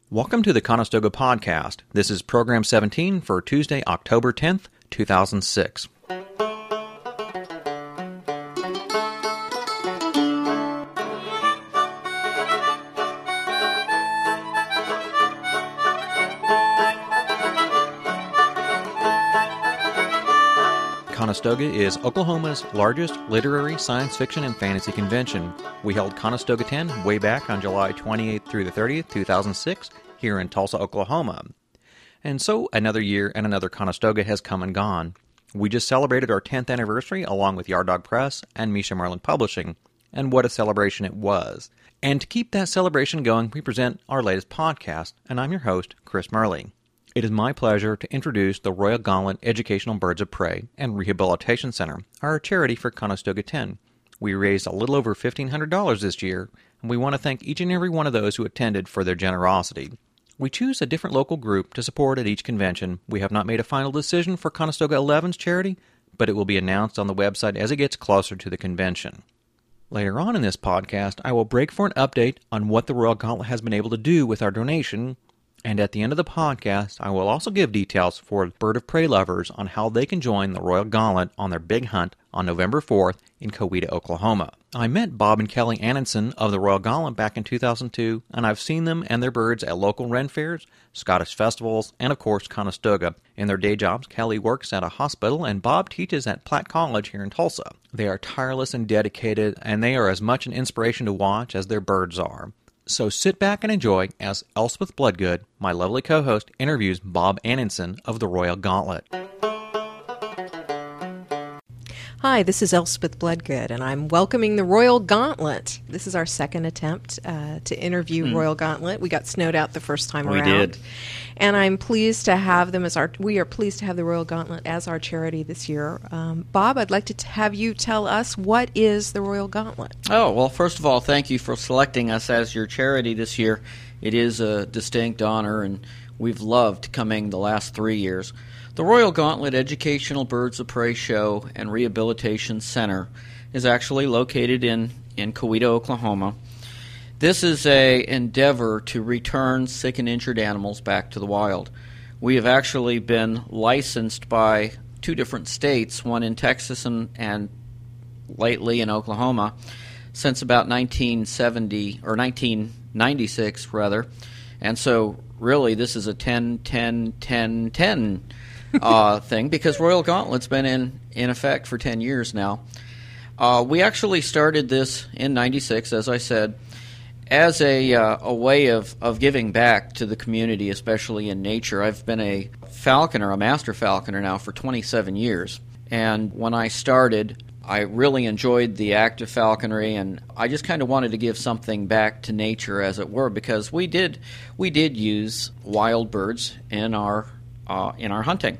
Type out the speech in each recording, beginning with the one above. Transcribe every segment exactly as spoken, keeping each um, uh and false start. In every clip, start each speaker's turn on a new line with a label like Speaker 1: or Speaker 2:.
Speaker 1: Welcome to the Conestoga Podcast. This is Program seventeen for Tuesday, October tenth, two thousand six. Conestoga is Oklahoma's largest literary, science fiction, and fantasy convention. We held Conestoga ten way back on July twenty-eighth through the thirtieth, two thousand six, here in Tulsa, Oklahoma. And so another year and another Conestoga has come and gone. We just celebrated our tenth anniversary along with Yard Dog Press and Misha Merlin Publishing, and what a celebration it was. And to keep that celebration going, we present our latest podcast, and I'm your host, Chris Merlin. It is my pleasure to introduce the Royal Gauntlet Educational Birds of Prey and Rehabilitation Center, our charity for Conestoga ten. We raised a little over fifteen hundred dollars this year, and we want to thank each and every one of those who attended for their generosity. We choose a different local group to support at each convention. We have not made a final decision for Conestoga eleven's charity, but it will be announced on the website as it gets closer to the convention. Later on in this podcast, I will break for an update on what the Royal Gauntlet has been able to do with our donation. And at the end of the podcast, I will also give details for bird of prey lovers on how they can join the Royal Gauntlet on their big hunt on November fourth in Coweta, Oklahoma. I met Bob and Kelly Annenson of the Royal Gauntlet back in two thousand two, and I've seen them and their birds at local Ren fairs, Scottish festivals, and of course Conestoga. In their day jobs, Kelly works at a hospital and Bob teaches at Platt College here in Tulsa. They are tireless and dedicated, and they are as much an inspiration to watch as their birds are. So sit back and enjoy as Elspeth Bloodgood, my lovely co-host, interviews Bob Annenson of the Royal Gauntlet.
Speaker 2: Hi, this is Elspeth Bloodgood, and I'm welcoming the Royal Gauntlet. This is our second attempt uh, to interview mm. Royal Gauntlet. We got snowed out the first time
Speaker 3: we
Speaker 2: around.
Speaker 3: We did.
Speaker 2: And I'm pleased to have them as our, we are pleased to have the Royal Gauntlet as our charity this year. Um, Bob, I'd like to t- have you tell us, what is the Royal Gauntlet?
Speaker 3: Oh, well, first of all, thank you for selecting us as your charity this year. It is a distinct honor, and we've loved coming the last three years. The Royal Gauntlet Educational Birds of Prey Show and Rehabilitation Center is actually located in, in Coweta, Oklahoma. This is an endeavor to return sick and injured animals back to the wild. We have actually been licensed by two different states, one in Texas and, and lately in Oklahoma, since about nineteen seventy, or nineteen ninety-six rather. And so really this is a ten, ten, ten, ten uh, thing, because Royal Gauntlet's been in, in effect for ten years now. Uh, we actually started this in ninety-six, as I said, as a uh, a way of, of giving back to the community, especially in nature. I've been a falconer, a master falconer now for twenty-seven years. And when I started, I really enjoyed the active falconry, and I just kind of wanted to give something back to nature, as it were, because we did we did use wild birds in our uh, in our hunting.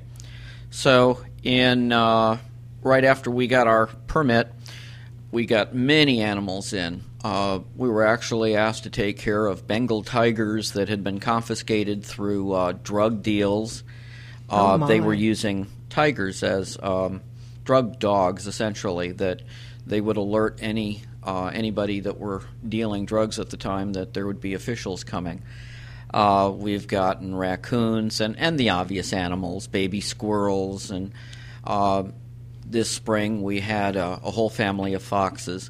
Speaker 3: So in uh, right after we got our permit, we got many animals in. Uh, we were actually asked to take care of Bengal tigers that had been confiscated through uh, drug deals. Uh,
Speaker 2: oh my.
Speaker 3: They were using tigers as um, drug dogs, essentially, that they would alert any uh, anybody that were dealing drugs at the time that there would be officials coming. Uh, we've gotten raccoons and, and the obvious animals, baby squirrels, and uh, this spring we had a, a whole family of foxes.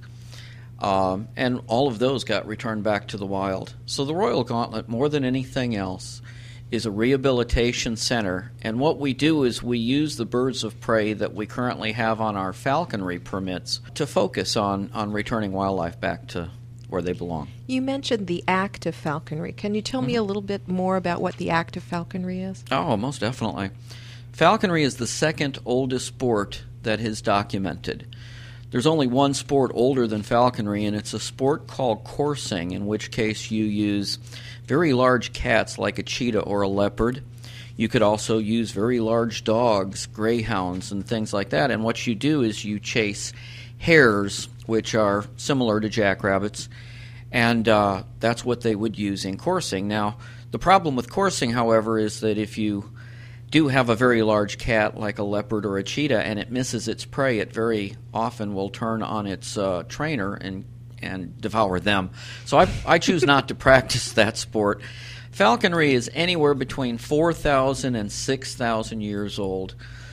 Speaker 3: Um, and all of those got returned back to the wild. So the Royal Gauntlet, more than anything else, is a rehabilitation center. And what we do is we use the birds of prey that we currently have on our falconry permits to focus on, on returning wildlife back to where they belong.
Speaker 2: You mentioned the act of falconry. Can you tell mm-hmm. me a little bit more about what the act of falconry is?
Speaker 3: Oh, most definitely. Falconry is the second oldest sport that is documented. There's only one sport older than falconry, and it's a sport called coursing, in which case you use very large cats like a cheetah or a leopard. You could also use very large dogs, greyhounds, and things like that. And what you do is you chase hares, which are similar to jackrabbits, and uh, that's what they would use in coursing. Now, the problem with coursing, however, is that if you do have a very large cat like a leopard or a cheetah and it misses its prey, it very often will turn on its uh, trainer and and devour them. So I, I choose not to practice that sport. Falconry is anywhere between four thousand and six thousand years old.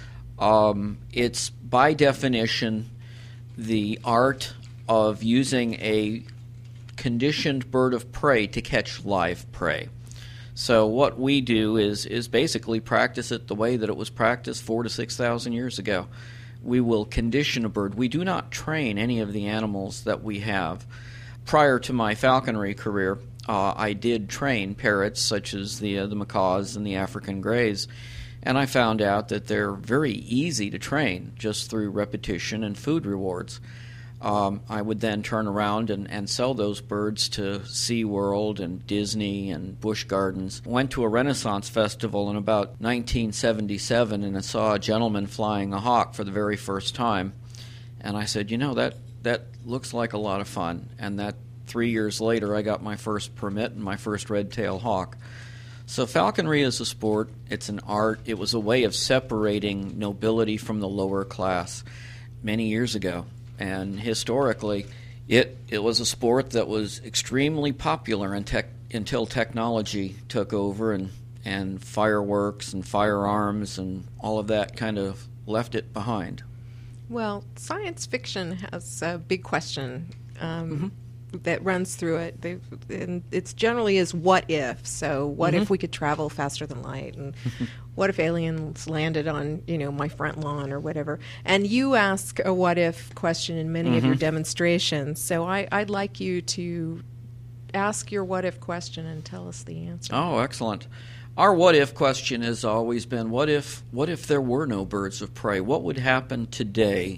Speaker 3: Um, it's, by definition, the art of using a conditioned bird of prey to catch live prey. So what we do is is basically practice it the way that it was practiced four to six thousand years ago. We will condition a bird. We do not train any of the animals that we have. Prior to my falconry career, uh, I did train parrots such as the uh, the macaws and the African greys, and I found out that they're very easy to train just through repetition and food rewards. Um, I would then turn around and, and sell those birds to SeaWorld and Disney and Busch Gardens. Went to a Renaissance festival in about nineteen seventy-seven, and I saw a gentleman flying a hawk for the very first time. And I said, you know, that, that looks like a lot of fun. And that three years later, I got my first permit and my first red-tailed hawk. So falconry is a sport. It's an art. It was a way of separating nobility from the lower class many years ago. And historically, it it was a sport that was extremely popular in tech, until technology took over and, and fireworks and firearms and all of that kind of left it behind.
Speaker 2: Well, science fiction has a big question um, mm-hmm. that runs through it. They, and it's generally is what if. So what mm-hmm. if we could travel faster than light? And what if aliens landed on, you know, my front lawn or whatever? And you ask a what if question in many mm-hmm. of your demonstrations. So I, I'd like you to ask your what if question and tell us the answer.
Speaker 3: Oh, excellent. Our what if question has always been, what if what if there were no birds of prey? What would happen today,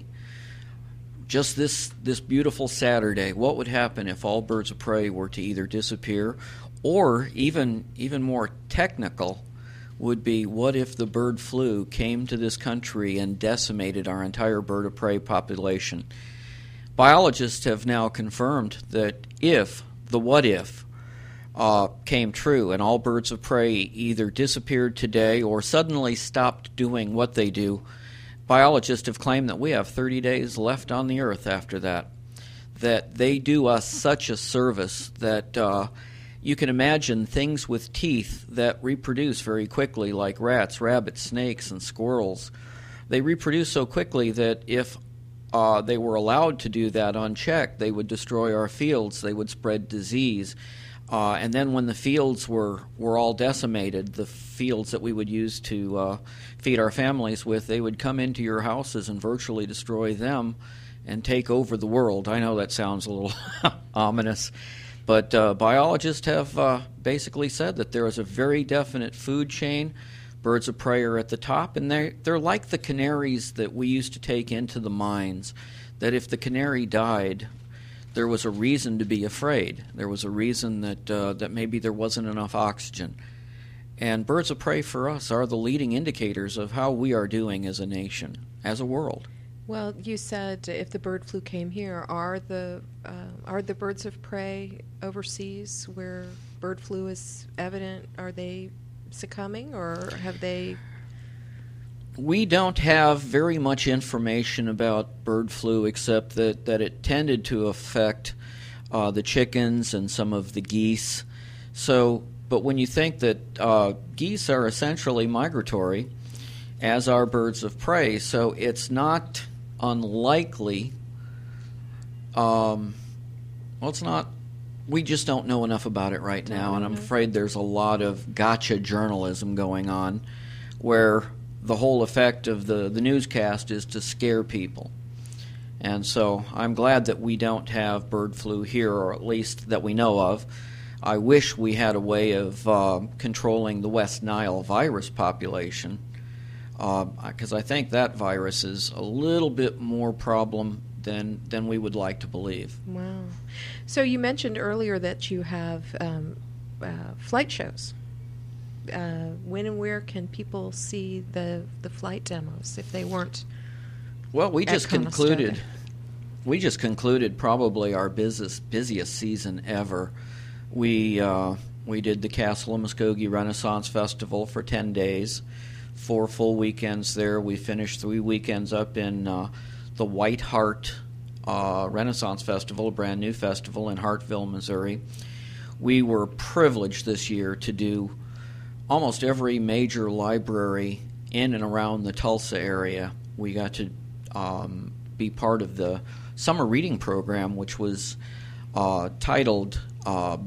Speaker 3: just this this beautiful Saturday? What would happen if all birds of prey were to either disappear, or even even more technical would be, what if the bird flu came to this country and decimated our entire bird of prey population? Biologists have now confirmed that if the what if uh, came true and all birds of prey either disappeared today or suddenly stopped doing what they do, biologists have claimed that we have thirty days left on the earth after that, that they do us such a service that uh, you can imagine things with teeth that reproduce very quickly, like rats, rabbits, snakes, and squirrels. They reproduce so quickly that if uh, they were allowed to do that unchecked, they would destroy our fields, they would spread disease. Uh, and then when the fields were, were all decimated, the fields that we would use to uh, feed our families with, they would come into your houses and virtually destroy them and take over the world. I know that sounds a little ominous, but uh, biologists have uh, basically said that there is a very definite food chain. Birds of prey are at the top, and they're, they're like the canaries that we used to take into the mines, that if the canary died, there was a reason to be afraid. There was a reason that uh, that maybe there wasn't enough oxygen. And birds of prey for us are the leading indicators of how we are doing as a nation, as a world.
Speaker 2: Well, you said if the bird flu came here, are the uh, are the birds of prey overseas where bird flu is evident, are they succumbing, or have they?
Speaker 3: We don't have very much information about bird flu except that, that it tended to affect uh, the chickens and some of the geese. So, but when you think that uh, geese are essentially migratory, as are birds of prey, so it's not unlikely. Um, well, it's not. We just don't know enough about it right now, and I'm afraid there's a lot of gotcha journalism going on, where the whole effect of the, the newscast is to scare people. And so I'm glad that we don't have bird flu here, or at least that we know of. I wish we had a way of uh, controlling the West Nile virus population, because uh, I think that virus is a little bit more problem than, than we would like to believe.
Speaker 2: Wow. So you mentioned earlier that you have um, uh, flight shows. Uh, when and where can people see the, the flight demos if they weren't?
Speaker 3: Well, we just concluded.
Speaker 2: Conestoga?
Speaker 3: We just concluded probably our busiest busiest season ever. We uh, we did the Castle of Muskogee Renaissance Festival for ten days, four full weekends there. We finished three weekends up in uh, the White Hart uh, Renaissance Festival, a brand new festival in Hartville, Missouri. we were privileged this year to do almost every major library in and around the Tulsa area. We got to um, be part of the summer reading program, which was uh, titled uh,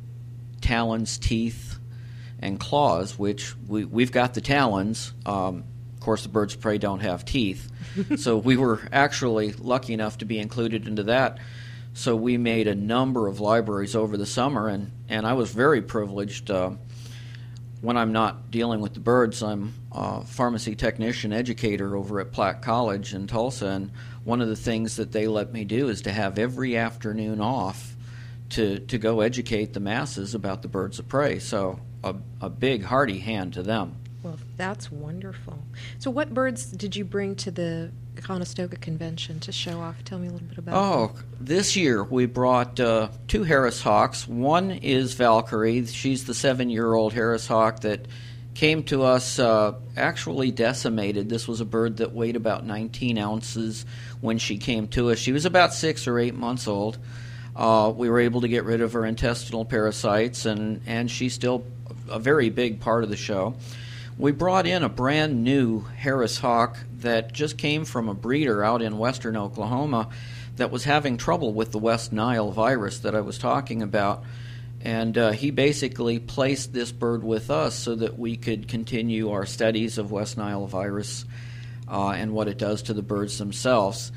Speaker 3: Talons, Teeth, and Claws, which we, we've got the talons. Um, of course, the birds of prey don't have teeth. So we were actually lucky enough to be included into that. So we made a number of libraries over the summer, and, and I was very privileged. Uh, when I'm not dealing with the birds, I'm a pharmacy technician educator over at Platt College in Tulsa, and one of the things that they let me do is to have every afternoon off to, to go educate the masses about the birds of prey. So a, a big, hearty hand to them.
Speaker 2: Well, that's wonderful. So what birds did you bring to the Conestoga Convention to show off? Tell me a little bit about
Speaker 3: Oh,
Speaker 2: them.
Speaker 3: This year we brought uh, two Harris hawks. One is Valkyrie. She's the seven-year-old Harris hawk that came to us uh, actually decimated. This was a bird that weighed about nineteen ounces when she came to us. She was about six or eight months old. Uh, we were able to get rid of her intestinal parasites, and, and she's still a very big part of the show. We brought in a brand new Harris hawk that just came from a breeder out in western Oklahoma that was having trouble with the West Nile virus that I was talking about. And uh, he basically placed this bird with us so that we could continue our studies of West Nile virus uh, and what it does to the birds themselves.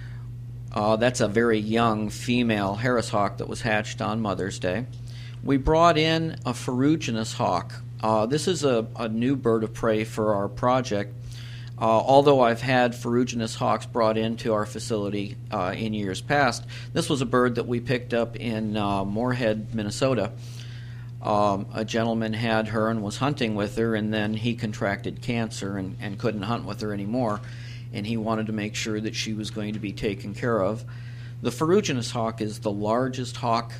Speaker 3: Uh, that's a very young female Harris hawk that was hatched on Mother's Day. We brought in a ferruginous hawk. Uh, this is a, a new bird of prey for our project. Uh, although I've had ferruginous hawks brought into our facility uh, in years past, this was a bird that we picked up in uh, Moorhead, Minnesota. Um, a gentleman had her and was hunting with her, and then he contracted cancer and, and couldn't hunt with her anymore, and he wanted to make sure that she was going to be taken care of. The ferruginous hawk is the largest hawk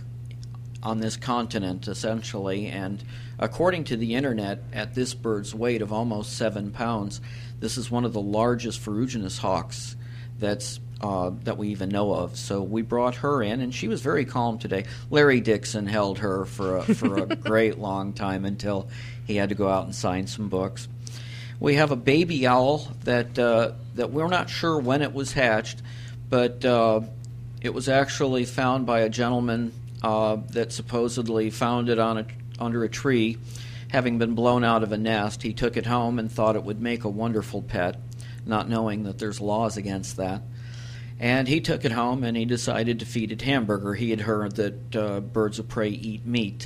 Speaker 3: on this continent, essentially, and according to the internet, at this bird's weight of almost seven pounds, this is one of the largest ferruginous hawks that's uh, that we even know of. So we brought her in, and she was very calm today. Larry Dixon held her for a, for a great long time until he had to go out and sign some books. We have a baby owl that uh, that we're not sure when it was hatched, but uh, it was actually found by a gentleman uh, that supposedly found it on a, under a tree, having been blown out of a nest. He took it home and thought it would make a wonderful pet, not knowing that there's laws against that. And he took it home and he decided to feed it hamburger. He had heard that uh, birds of prey eat meat.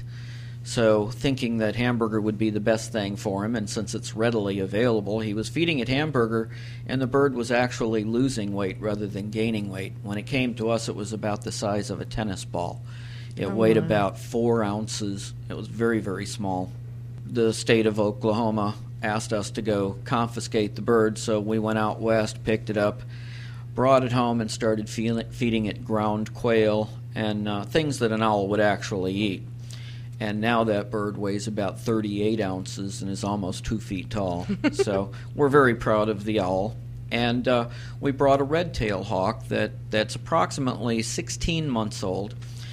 Speaker 3: So thinking that hamburger would be the best thing for him, and since it's readily available, he was feeding it hamburger, and the bird was actually losing weight rather than gaining weight. When it came to us, it was about the size of a tennis ball. It
Speaker 2: oh,
Speaker 3: weighed
Speaker 2: wow.
Speaker 3: about four ounces. It was very, very small. The state of Oklahoma asked us to go confiscate the bird, so we went out west, picked it up, brought it home, and started feeding it ground quail and uh, things that an owl would actually eat. And now that bird weighs about thirty-eight ounces and is almost two feet tall. So we're very proud of the owl. And uh, we brought a red-tailed hawk that, that's approximately sixteen months old.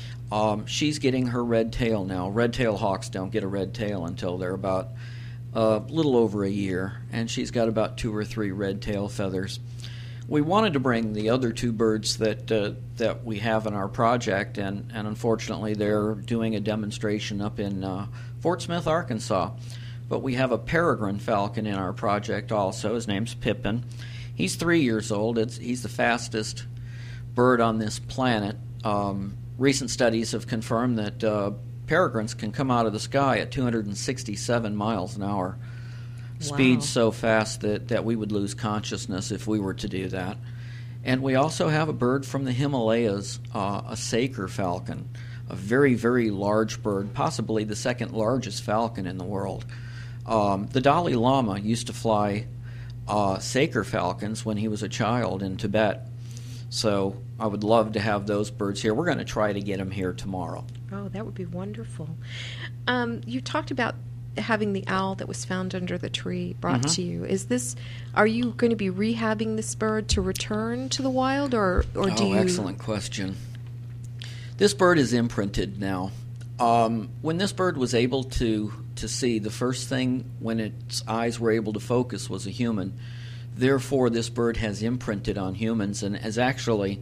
Speaker 3: Um, she's getting her red tail now. Red-tailed hawks don't get a red tail until they're about a uh, little over a year. And she's got about two or three red tail feathers. We wanted to bring the other two birds that uh, that we have in our project, and, and unfortunately they're doing a demonstration up in uh, Fort Smith, Arkansas. But we have a peregrine falcon in our project also. His name's Pippin. He's three years old. It's, he's the fastest bird on this planet. Um, recent studies have confirmed that uh, peregrines can come out of the sky at two hundred sixty-seven miles an hour. Speed
Speaker 2: Wow.
Speaker 3: so fast that, that we would lose consciousness if we were to do that. And we also have a bird from the Himalayas, uh, a Saker falcon, a very, very large bird, possibly the second largest falcon in the world. Um, the Dalai Lama used to fly uh, Saker falcons when he was a child in Tibet. So I would love to have those birds here. We're going to try to get them here tomorrow.
Speaker 2: Oh, that would be wonderful. Um, you talked about having the owl that was found under the tree brought
Speaker 3: Mm-hmm.
Speaker 2: to you. Is this? Are you going to be rehabbing this bird to return to the wild, or or do
Speaker 3: oh,
Speaker 2: you?
Speaker 3: excellent question. This bird is imprinted now. Um, when this bird was able to, to see, the first thing when its eyes were able to focus was a human. Therefore, this bird has imprinted on humans and is actually,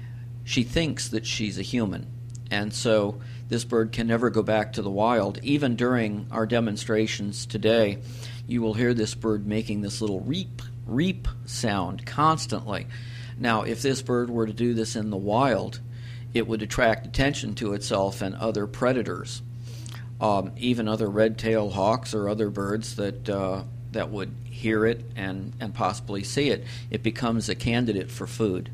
Speaker 3: she thinks that she's a human. And so this bird can never go back to the wild. Even during our demonstrations today, you will hear this bird making this little reap, reap sound constantly. Now, if this bird were to do this in the wild, it would attract attention to itself and other predators, um, even other red-tailed hawks or other birds that uh, that would hear it and, and possibly see it. It becomes a candidate for food.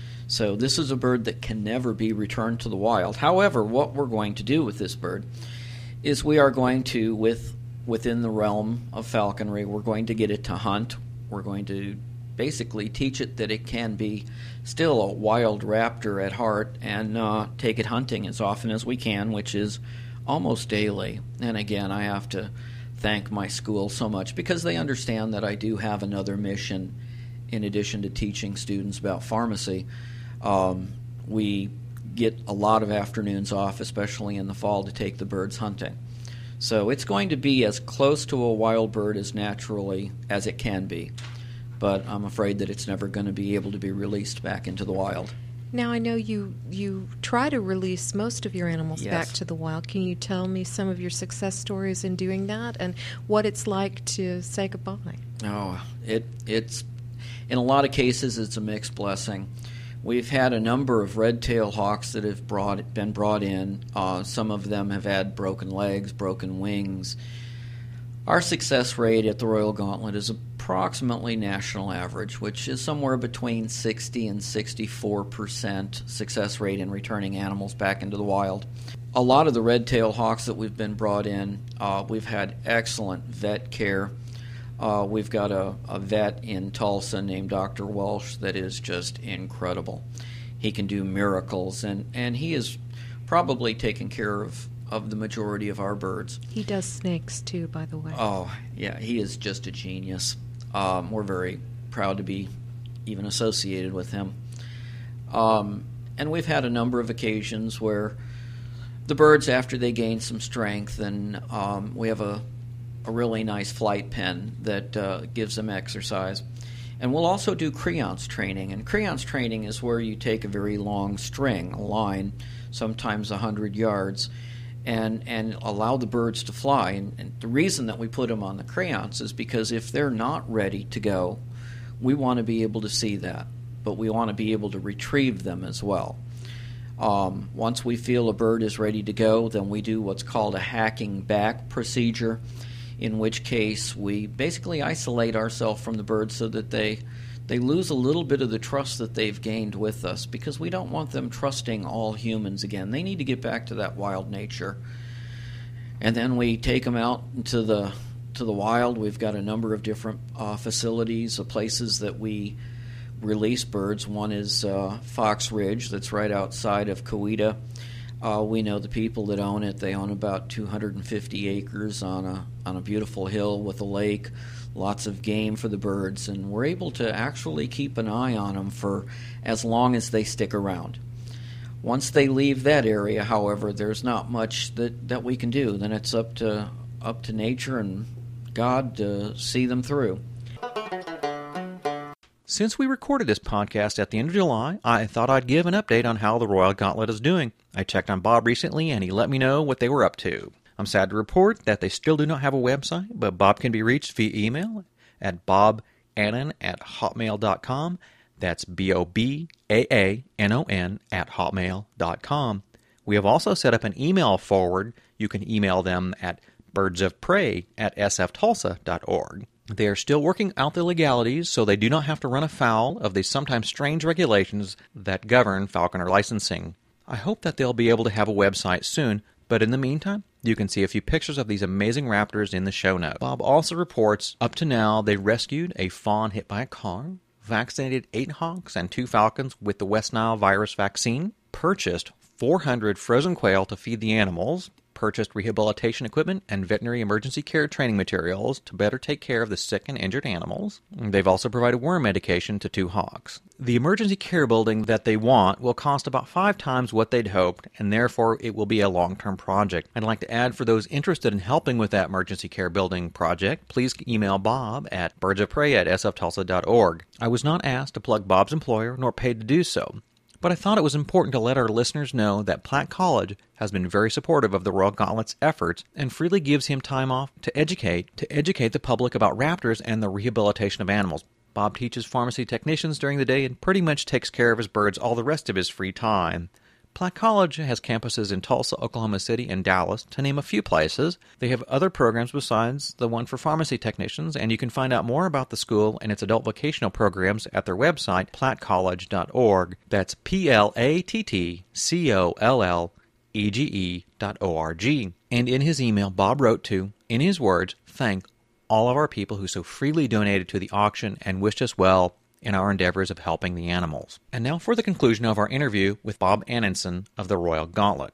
Speaker 3: So this is a bird that can never be returned to the wild. However, what we're going to do with this bird is we are going to, with within the realm of falconry, we're going to get it to hunt. We're going to basically teach it that it can be still a wild raptor at heart and uh, take it hunting as often as we can, which is almost daily. And again, I have to thank my school so much because they understand that I do have another mission in addition to teaching students about pharmacy. Um, we get a lot of afternoons off, especially in the fall, to take the birds hunting. So it's going to be as close to a wild bird as naturally as it can be. But I'm afraid that it's never going to be able to be released back into the wild.
Speaker 2: Now, I know you, you try to release most of your animals
Speaker 3: Yes.
Speaker 2: back to the wild. Can you tell me some of your success stories in doing that and what it's like to say goodbye?
Speaker 3: Oh, it it's in a lot of cases it's a mixed blessing. We've had a number of red-tailed hawks that have brought been brought in. Uh, some of them have had broken legs, broken wings. Our success rate at the Royal Gauntlet is approximately national average, which is somewhere between sixty and sixty-four percent success rate in returning animals back into the wild. A lot of the red-tailed hawks that we've been brought in, uh, we've had excellent vet care. Uh, we've got a, a vet in Tulsa named Doctor Welsh that is just incredible. He can do miracles, and, and he is probably taken care of of the majority of our birds.
Speaker 2: He does snakes, too, by the way.
Speaker 3: Oh, yeah, he is just a genius. Um, we're very proud to be even associated with him. Um, and we've had a number of occasions where the birds, after they gain some strength, and um, we have a, a really nice flight pen that uh, gives them exercise. And we'll also do creance training. And creance training is where you take a very long string, a line, sometimes one hundred yards, and and allow the birds to fly. And, and the reason that we put them on the creance is because if they're not ready to go, we want to be able to see that, but we want to be able to retrieve them as well. Um, once we feel a bird is ready to go, then we do what's called a hacking back procedure, in which case we basically isolate ourselves from the bird so that they they lose a little bit of the trust that they've gained with us, because we don't want them trusting all humans again. They need to get back to that wild nature. And then we take them out into the to the wild. We've got a number of different uh, facilities, uh, places that we release birds. One is uh, Fox Ridge, that's right outside of Coweta. Uh, we know the people that own it. They own about two hundred fifty acres on a on a beautiful hill with a lake, lots of game for the birds, and we're able to actually keep an eye on them for as long as they stick around. Once they leave that area, however, there's not much that, that we can do. Then it's up to up to nature and God to see them through.
Speaker 1: Since we recorded this podcast at the end of July, I thought I'd give an update on how the Royal Gauntlet is doing. I checked on Bob recently, and he let me know what they were up to. I'm sad to report that they still do not have a website, but Bob can be reached via email at bob annon at hotmail dot com. That's B O B A A N O N at hotmail dot com. We have also set up an email forward. You can email them at birdsofprey at s f tulsa dot org. They are still working out the legalities, so they do not have to run afoul of the sometimes strange regulations that govern falconer licensing. I hope that they'll be able to have a website soon, but in the meantime, you can see a few pictures of these amazing raptors in the show notes. Bob also reports up to now they rescued a fawn hit by a car, vaccinated eight hawks and two falcons with the West Nile virus vaccine, purchased four hundred frozen quail to feed the animals, purchased rehabilitation equipment and veterinary emergency care training materials to better take care of the sick and injured animals. They've also provided worm medication to two hogs. The emergency care building that they want will cost about five times what they'd hoped, and therefore it will be a long-term project. I'd like to add, for those interested in helping with that emergency care building project, please email Bob at birds of prey at s f tulsa dot org. I was not asked to plug Bob's employer, nor paid to do so, but I thought it was important to let our listeners know that Platt College has been very supportive of the Royal Gauntlet's efforts and freely gives him time off to educate, to educate the public about raptors and the rehabilitation of animals. Bob teaches pharmacy technicians during the day and pretty much takes care of his birds all the rest of his free time. Platt College has campuses in Tulsa, Oklahoma City, and Dallas, to name a few places. They have other programs besides the one for pharmacy technicians, and you can find out more about the school and its adult vocational programs at their website, platt college dot org. That's P L A T T C O L L E G E dot O R G. And in his email, Bob wrote to, in his words, thank all of our people who so freely donated to the auction and wished us well in our endeavors of helping the animals. And now for the conclusion of our interview with Bob Annenson of the Royal Gauntlet.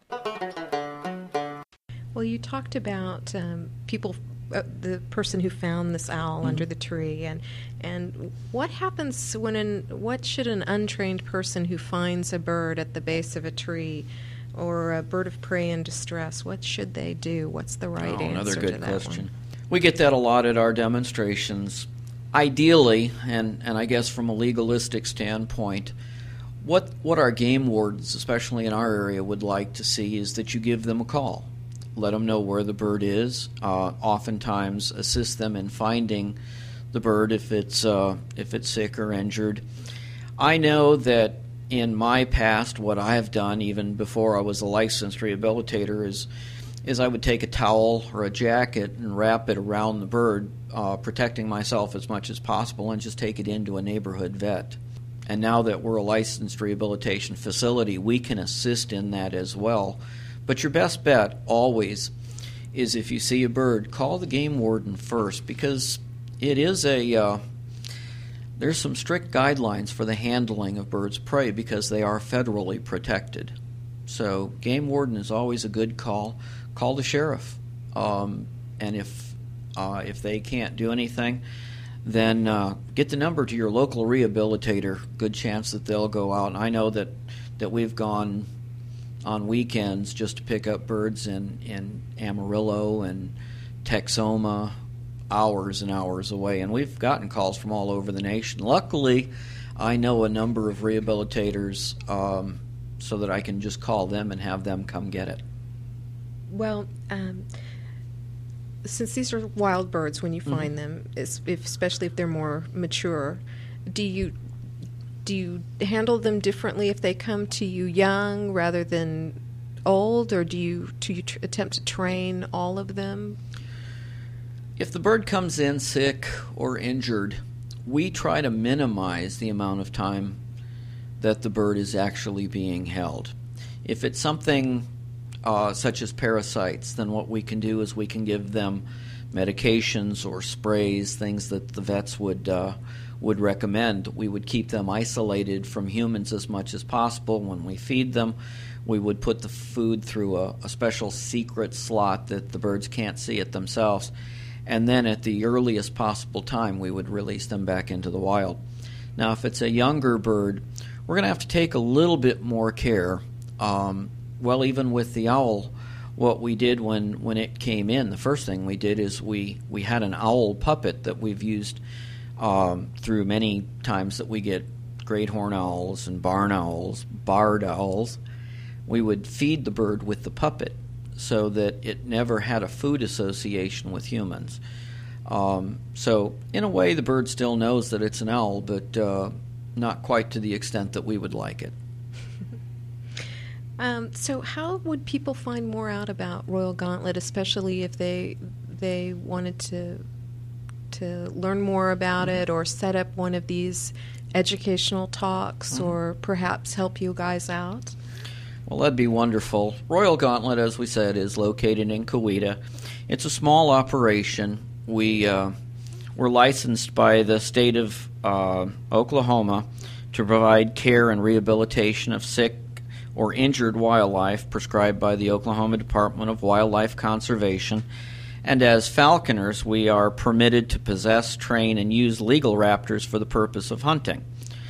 Speaker 2: Well, you talked about um, people, uh, the person who found this owl mm-hmm. under the tree, and and what happens when an what should an untrained person who finds a bird at the base of a tree or a bird of prey in distress, what should they do? What's the right
Speaker 3: oh,
Speaker 2: answer
Speaker 3: another good
Speaker 2: to that
Speaker 3: question.
Speaker 2: one?
Speaker 3: We get that a lot at our demonstrations. Ideally, and, and I guess from a legalistic standpoint, what what our game wardens, especially in our area, would like to see is that you give them a call. Let them know where the bird is. Uh, oftentimes assist them in finding the bird if it's uh, if it's sick or injured. I know that in my past, what I have done, even before I was a licensed rehabilitator, is is I would take a towel or a jacket and wrap it around the bird, uh, protecting myself as much as possible, and just take it into a neighborhood vet. And now that we're a licensed rehabilitation facility, we can assist in that as well. But your best bet always is, if you see a bird, call the game warden first, because it is a uh, there's some strict guidelines for the handling of birds of prey because they are federally protected. So game warden is always a good call. Call the sheriff, um, and if uh, if they can't do anything, then uh, get the number to your local rehabilitator. Good chance that they'll go out. And I know that, that we've gone on weekends just to pick up birds in, in Amarillo and Texoma, hours and hours away, and we've gotten calls from all over the nation. Luckily, I know a number of rehabilitators um, so that I can just call them and have them come get it.
Speaker 2: Well, um, since these are wild birds, when you find mm-hmm. them, if, especially if they're more mature, do you do you handle them differently if they come to you young rather than old, or do you do you tr- attempt to train all of them?
Speaker 3: If the bird comes in sick or injured, we try to minimize the amount of time that the bird is actually being held. If it's something Uh, such as parasites, then what we can do is we can give them medications or sprays, things that the vets would uh, would recommend. We would keep them isolated from humans as much as possible. When we feed them, we would put the food through a, a special secret slot that the birds can't see it themselves, and then at the earliest possible time we would release them back into the wild. Now, if it's a younger bird, we're going to have to take a little bit more care. Um, Well, even with the owl, what we did when, when it came in, the first thing we did is we, we had an owl puppet that we've used um, through many times that we get great horned owls and barn owls, barred owls. We would feed the bird with the puppet so that it never had a food association with humans. Um, so in a way, the bird still knows that it's an owl, but uh, not quite to the extent that we would like it.
Speaker 2: Um, so how would people find more out about Royal Gauntlet, especially if they they wanted to to learn more about it or set up one of these educational talks mm-hmm. or perhaps help you guys out?
Speaker 3: Well, that'd be wonderful. Royal Gauntlet, as we said, is located in Coweta. It's a small operation. We, uh, we're licensed by the state of uh, Oklahoma to provide care and rehabilitation of sick or injured wildlife prescribed by the Oklahoma Department of Wildlife Conservation. And as falconers, we are permitted to possess, train, and use legal raptors for the purpose of hunting.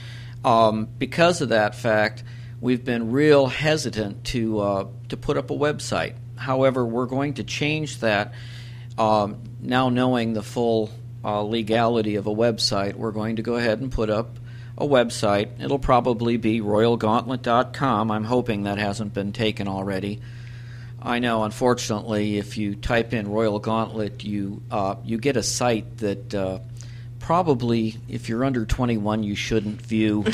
Speaker 3: Um, because of that fact, we've been real hesitant to uh, to put up a website. However, we're going to change that. Um, now knowing the full uh, legality of a website, we're going to go ahead and put up a website. It'll probably be royal gauntlet dot com. I'm hoping that hasn't been taken already. I know, unfortunately, if you type in Royal Gauntlet, you uh, you get a site that uh, probably, if you're under twenty-one, you shouldn't view.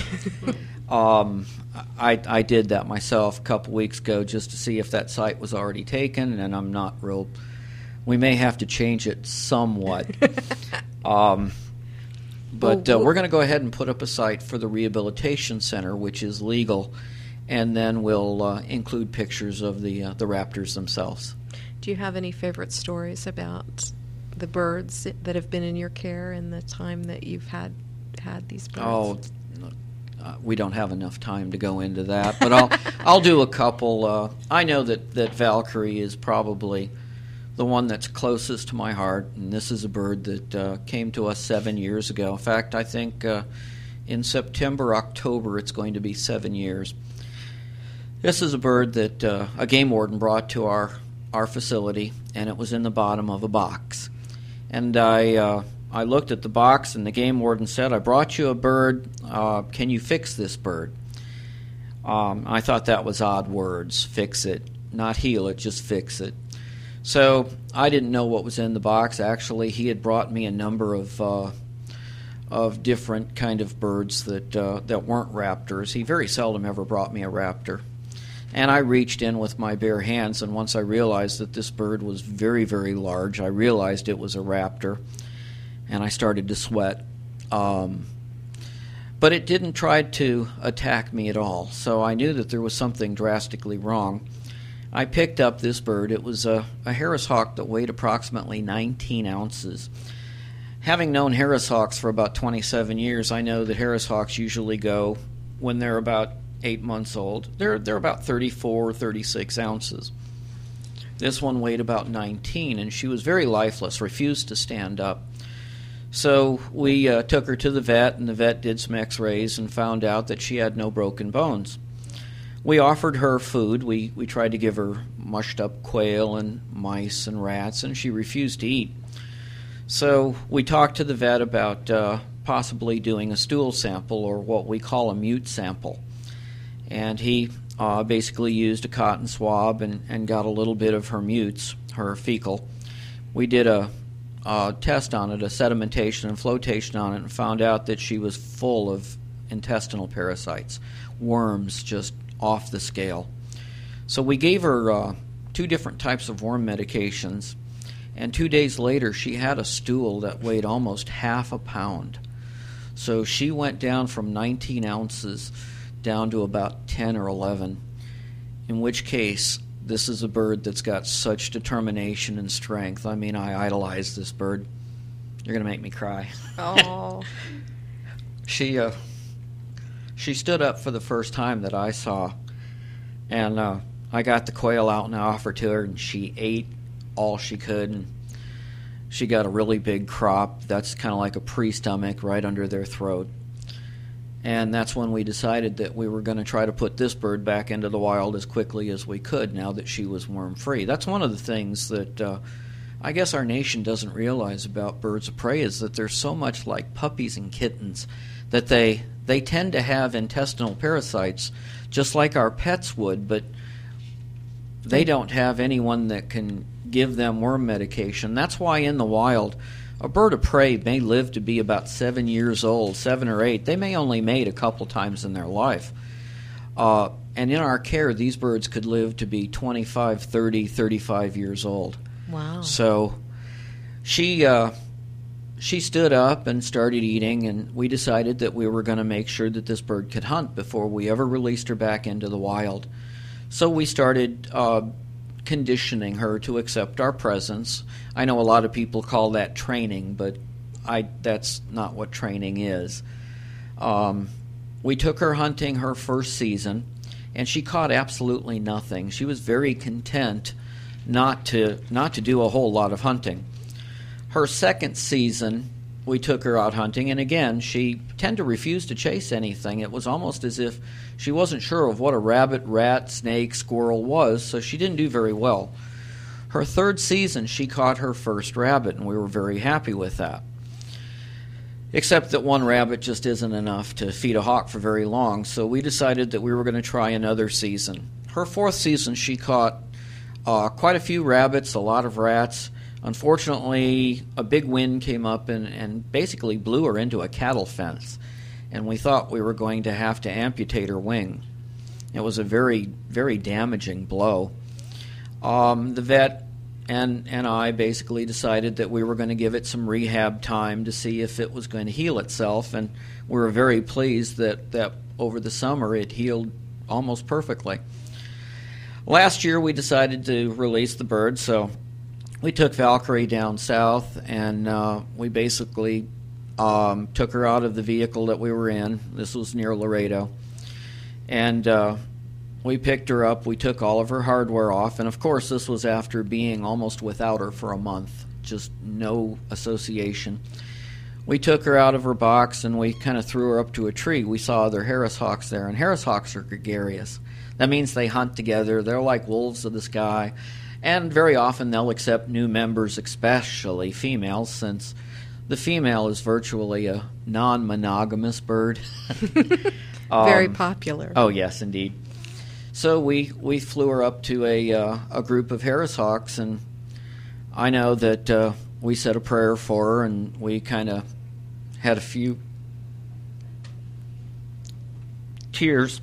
Speaker 3: um, I, I did that myself a couple weeks ago just to see if that site was already taken, and I'm not real. We may have to change it somewhat. um, but uh, we're going to go ahead and put up a site for the Rehabilitation Center, which is legal. And then we'll uh, include pictures of the uh, the raptors themselves.
Speaker 2: Do you have any favorite stories about the birds that have been in your care in the time that you've had had these birds?
Speaker 3: Oh, uh, we don't have enough time to go into that, but I'll I'll do a couple. Uh, I know that, that Valkyrie is probably the one that's closest to my heart, and this is a bird that uh, came to us seven years ago. In fact, I think uh, in September, October, it's going to be seven years. This is a bird that uh, a game warden brought to our, our facility, and it was in the bottom of a box. And I uh, I looked at the box, and the game warden said, "I brought you a bird. Uh, can you fix this bird?" Um, I thought that was odd words. Fix it, not heal it, just fix it. So I didn't know what was in the box. Actually, he had brought me a number of uh, of different kind of birds that uh, that weren't raptors. He very seldom ever brought me a raptor. And I reached in with my bare hands, and once I realized that this bird was very, very large, I realized it was a raptor, and I started to sweat. Um, but it didn't try to attack me at all, so I knew that there was something drastically wrong. I picked up this bird. It was a, a Harris hawk that weighed approximately nineteen ounces. Having known Harris hawks for about twenty-seven years, I know that Harris hawks usually go when they're about eight months old. They're they're about thirty-four, thirty-six ounces. This one weighed about nineteen, and she was very lifeless, refused to stand up. So we uh, took her to the vet, and the vet did some x-rays and found out that she had no broken bones. We offered her food. We, we tried to give her mushed up quail and mice and rats, and she refused to eat. So we talked to the vet about uh, possibly doing a stool sample, or what we call a mute sample. And he uh, basically used a cotton swab and, and got a little bit of her mutes, her fecal. We did a, a test on it, a sedimentation and flotation on it, and found out that she was full of intestinal parasites, worms just off the scale. So we gave her uh, two different types of worm medications, and two days later she had a stool that weighed almost half a pound. So she went down from nineteen ounces down to about ten or eleven, in which case this is a bird that's got such determination and strength. I mean, I idolize this bird. You're going to make me cry.
Speaker 2: Oh.
Speaker 3: she uh, she stood up for the first time that I saw, and uh, I got the quail out and I offered to her, and she ate all she could, and she got a really big crop. That's kind of like a pre-stomach right under their throat. And that's when we decided that we were going to try to put this bird back into the wild as quickly as we could now that she was worm-free. That's one of the things that uh, I guess our nation doesn't realize about birds of prey, is that they're so much like puppies and kittens, that they they tend to have intestinal parasites just like our pets would, but they don't have anyone that can give them worm medication. That's why in the wild, a bird of prey may live to be about seven years old, seven or eight. They may only mate a couple times in their life. Uh, and in our care, these birds could live to be twenty-five, thirty, thirty-five years old.
Speaker 2: Wow.
Speaker 3: So she uh, she stood up and started eating, and we decided that we were going to make sure that this bird could hunt before we ever released her back into the wild. So we started uh, conditioning her to accept our presence. I know a lot of people call that training, but I that's not what training is. Um, we took her hunting her first season, and she caught absolutely nothing. She was very content not to not to do a whole lot of hunting. Her second season, we took her out hunting, and again, she tended to refuse to chase anything. It was almost as if she wasn't sure of what a rabbit, rat, snake, squirrel was, so she didn't do very well. Her third season, she caught her first rabbit, and we were very happy with that. Except that one rabbit just isn't enough to feed a hawk for very long, so we decided that we were going to try another season. Her fourth season, she caught uh, quite a few rabbits, a lot of rats. Unfortunately, a big wind came up and, and basically blew her into a cattle fence, and we thought we were going to have to amputate her wing. It was a very, very damaging blow. Um, the vet and, and I basically decided that we were going to give it some rehab time to see if it was going to heal itself, and we were very pleased that, that over the summer it healed almost perfectly. Last year we decided to release the bird, so we took Valkyrie down south, and uh, we basically um, took her out of the vehicle that we were in. This was near Laredo. And uh, we picked her up. We took all of her hardware off. And, of course, this was after being almost without her for a month, just no association. We took her out of her box, and we kind of threw her up to a tree. We saw other Harris hawks there, and Harris hawks are gregarious. That means they hunt together. They're like wolves of the sky. And very often they'll accept new members, especially females, since the female is virtually a non-monogamous bird. um,
Speaker 2: very popular.
Speaker 3: Oh, yes, indeed. So we, we flew her up to a, uh, a group of Harris hawks, and I know that uh, we said a prayer for her, and we kind of had a few tears.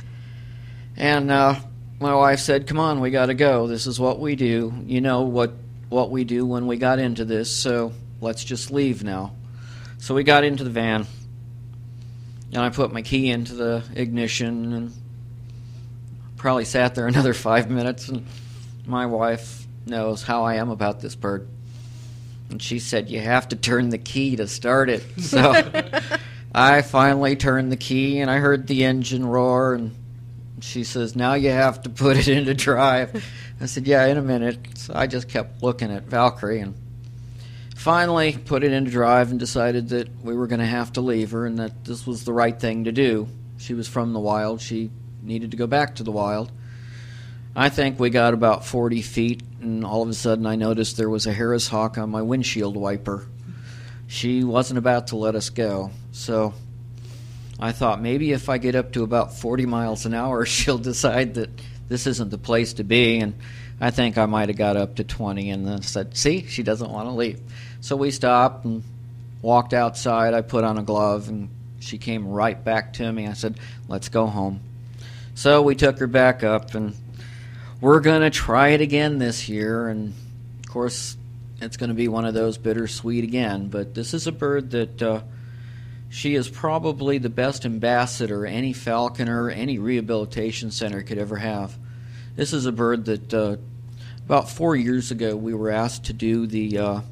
Speaker 3: And uh, my wife said, "Come on, we got to go. This is what we do. You know what, what we do when we got into this, so let's just leave now." So we got into the van, and I put my key into the ignition and probably sat there another five minutes, and my wife knows how I am about this bird. And she said, "You have to turn the key to start it." So I finally turned the key, and I heard the engine roar, and she says, "Now you have to put it into drive." I said, "Yeah, in a minute." So I just kept looking at Valkyrie, and finally put it into drive and decided that we were going to have to leave her and that this was the right thing to do. She was from the wild. She needed to go back to the wild. I think we got about forty feet, and all of a sudden I noticed there was a Harris hawk on my windshield wiper. She wasn't about to let us go, so I thought maybe if I get up to about forty miles an hour, she'll decide that this isn't the place to be. And I think I might have got up to twenty and then said, "See, she doesn't want to leave." So we stopped and walked outside. I put on a glove, and she came right back to me. I said, "Let's go home." So we took her back up, and we're going to try it again this year. And, of course, it's going to be one of those bittersweet again. But this is a bird that uh, she is probably the best ambassador any falconer, any rehabilitation center could ever have. This is a bird that uh, about four years ago we were asked to do the uh,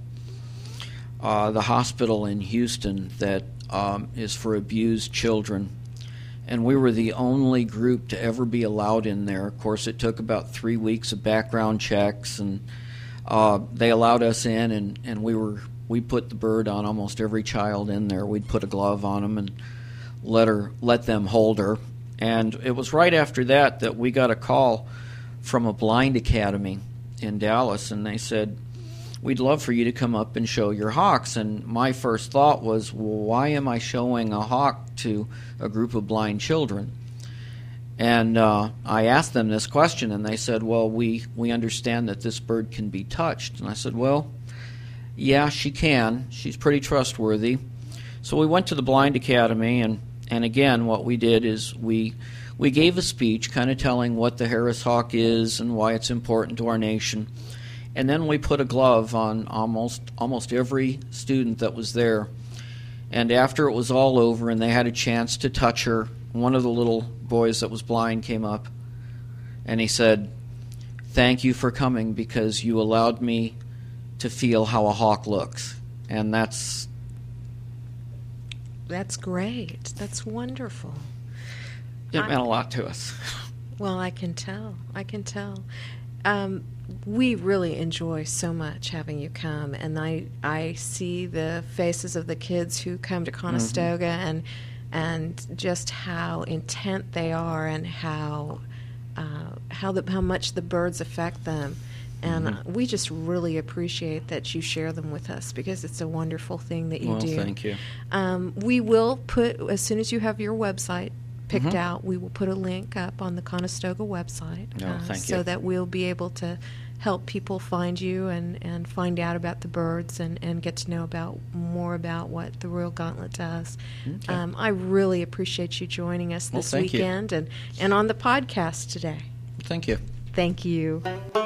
Speaker 3: uh, the hospital in Houston that um, is for abused children. And we were the only group to ever be allowed in there. Of course, it took about three weeks of background checks, and uh, they allowed us in, and, and we were we put the bird on almost every child in there. We'd put a glove on them and let her let them hold her. And it was right after that that we got a call from a blind academy in Dallas, and they said, "We'd love for you to come up and show your hawks." And my first thought was, well, why am I showing a hawk to a group of blind children? And uh, I asked them this question, and they said, well, we, we understand that this bird can be touched. And I said, well, yeah, she can. She's pretty trustworthy. So we went to the Blind Academy, and, and again, what we did is we we gave a speech kind of telling what the Harris hawk is and why it's important to our nation. And then we put a glove on almost almost every student that was there. And after it was all over and they had a chance to touch her, one of the little boys that was blind came up, and he said, "Thank you for coming because you allowed me to feel how a hawk looks." And that's...
Speaker 2: That's great. That's wonderful.
Speaker 3: It
Speaker 2: I,
Speaker 3: meant a lot to us.
Speaker 2: Well, I can tell. I can tell. Um, we really enjoy so much having you come, and I I see the faces of the kids who come to Conestoga, mm-hmm. and and just how intent they are, and how uh, how the, how much the birds affect them. And mm-hmm. we just really appreciate that you share them with us, because it's a wonderful thing that you
Speaker 3: well,
Speaker 2: do.
Speaker 3: Well, thank you.
Speaker 2: Um, we will put, as soon as you have your website picked
Speaker 3: mm-hmm.
Speaker 2: out, we will put a link up on the Conestoga website,
Speaker 3: oh,
Speaker 2: uh,
Speaker 3: thank
Speaker 2: so
Speaker 3: you.
Speaker 2: that we'll be able to help people find you and, and find out about the birds and, and get to know about more about what the Royal Gauntlet does.
Speaker 3: Okay.
Speaker 2: Um, I really appreciate you joining us
Speaker 3: well,
Speaker 2: this
Speaker 3: thank
Speaker 2: weekend
Speaker 3: you.
Speaker 2: and, and on the podcast today.
Speaker 3: Thank you.
Speaker 2: Thank you.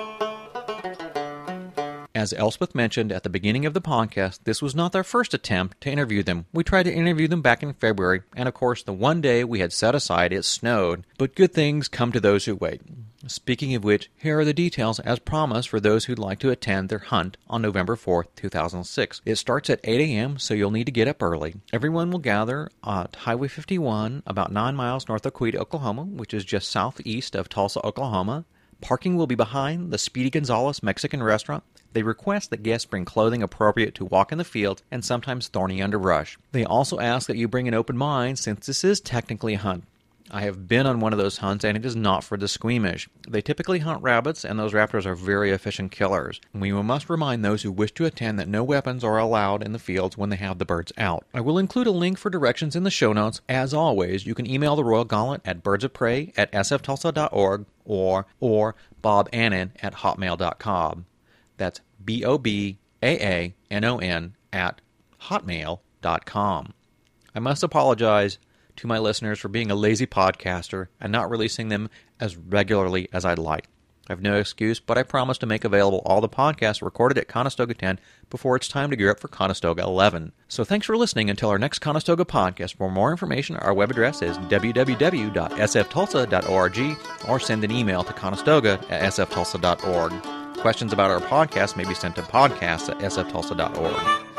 Speaker 1: As Elspeth mentioned at the beginning of the podcast, this was not their first attempt to interview them. We tried to interview them back in February, and of course the one day we had set aside it snowed. But good things come to those who wait. Speaking of which, here are the details as promised for those who'd like to attend their hunt on November fourth, two thousand six. It starts at eight a.m., so you'll need to get up early. Everyone will gather at Highway fifty-one, about nine miles north of Quita, Oklahoma, which is just southeast of Tulsa, Oklahoma. Parking will be behind the Speedy Gonzales Mexican restaurant. They request that guests bring clothing appropriate to walk in the field and sometimes thorny underbrush. They also ask that you bring an open mind, since this is technically a hunt. I have been on one of those hunts, and it is not for the squeamish. They typically hunt rabbits, and those raptors are very efficient killers. We must remind those who wish to attend that no weapons are allowed in the fields when they have the birds out. I will include a link for directions in the show notes. As always, you can email the Royal Gauntlet at birdsofprey at s f tulsa dot org or or bob annan at hotmail dot com. That's B O B A A N O N at hotmail dot com. I must apologize to my listeners for being a lazy podcaster and not releasing them as regularly as I'd like. I have no excuse, but I promise to make available all the podcasts recorded at Conestoga ten before it's time to gear up for Conestoga eleven. So thanks for listening until our next Conestoga podcast. For more information, our web address is w w w dot s f tulsa dot org or send an email to conestoga at s f tulsa dot org. Questions about our podcast may be sent to podcasts at s f tulsa dot org.